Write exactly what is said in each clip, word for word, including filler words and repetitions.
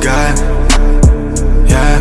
băgat, yeah.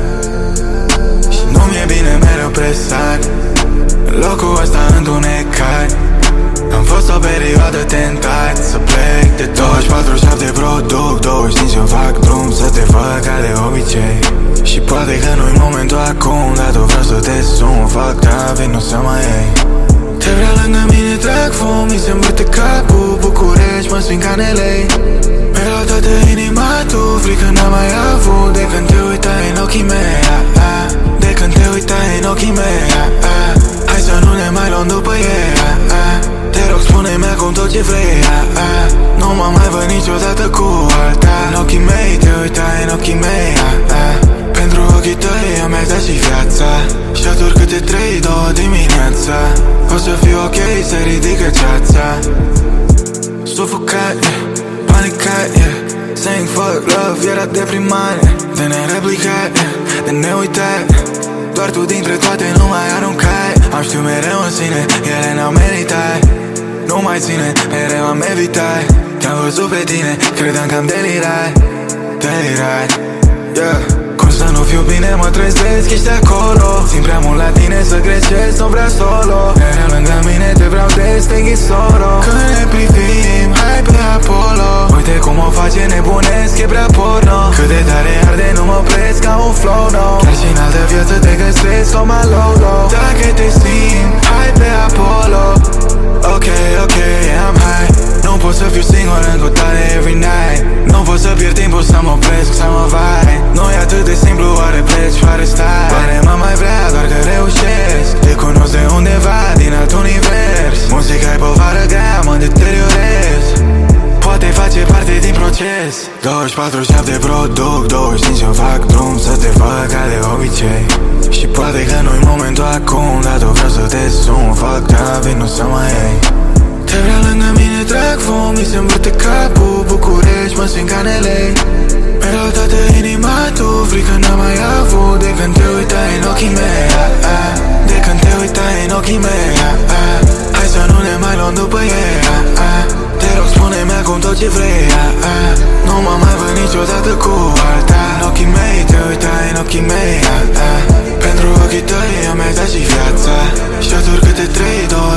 Și nu mi-e bine mereu presat în locul ăsta întunecat. Am fost o perioadă tentat să plec de douăzeci și patru șapte produc douăzeci și cinci îmi fac drum să te fac ca de obicei. Și poate că nu-i momentul acum, dar tu vreau să te sun. Fuck da, vino să mai iei. Te vreau lângă mine, trag fum, mi se învârte capul. București, mă swing ca în L A. Mi-a toată inima tu, frică n-am mai avut de când te uitai în ochii mei, ah, ah. De când te uitai în ochii mei, ah, ah. Hai să nu ne mai luăm după ei, ah, ah. Te rog, spune-mi acum tot ce vrei, ah, ah. Nu mă mai văd niciodată cu alta. În ochii mei, te uitai în ochii mei, ah, ah. Pentru ochii tăi am mai dat și viața. Shot-uri câte trei, două dimineața. O să fiu ok, se ridică ceața. Sufocat, yeah. Panicat, yeah. Saying fuck love, era deprimant, yeah. De nereplicat, yeah. De neuitat. Doar tu dintre toate nu mai aruncai. Am știut mereu în sine, ele n-au meritat. Nu mai ține, mereu am evitat. Te-am văzut pe tine, credeam că am delirat. Delirat, yeah. Cum să nu fiu bine, mă trezesc, ești acolo. Țin prea mult la tine să greșesc, nu vreau solo. Mereu lângă mine, te vreau des, te înghit solo. Când ne privim, hai pe Apollo. Uite cum o face, nebunesc, e prea porno. Cât de tare arde, nu mă opresc, ca un flow, no. Chiar și în altă viață te găsesc, o mă low-low. Dacă te simt, hai pe Apollo. Ok, ok, I'm high. Nu pot să fiu singur în cutare every night. Nu pot să pierd timpul să mă opresc, să mă vai. Nu e atât de simplu, oare pleci, oare stai? Oare mă mai vrea, doar că reușesc. Te cunosc de undeva, din alt univers. Muzica e povară grea, mă deteriorez. Poate face parte din proces. douăzeci și patru șapte produc douăzeci și cinci îmi fac drum să te fac ca de obicei. Și poate că nu-i momentul acum, dar tu vreau să te sun. Fuck da, vino să mai iei. Te vreau lângă mine, trag fum, mi se învârte capul. București, mă swing ca în L A. Mi-a toată inima tu, frică n-am mai avut de când te uitai în ochii mei, ah, ah. De când te uitai în ochii mei, ah, ah. Hai să nu ne mai luăm după ei, ah, ah. Te rog, spune-mi acum tot ce vrei, ah, ah. Nu mă mai văd niciodată cu alta. În ochii mei, te uitai în ochii mei, ah, ah. Pentru ochii tăi am mai dat și viața. Shot-uri câte trei, două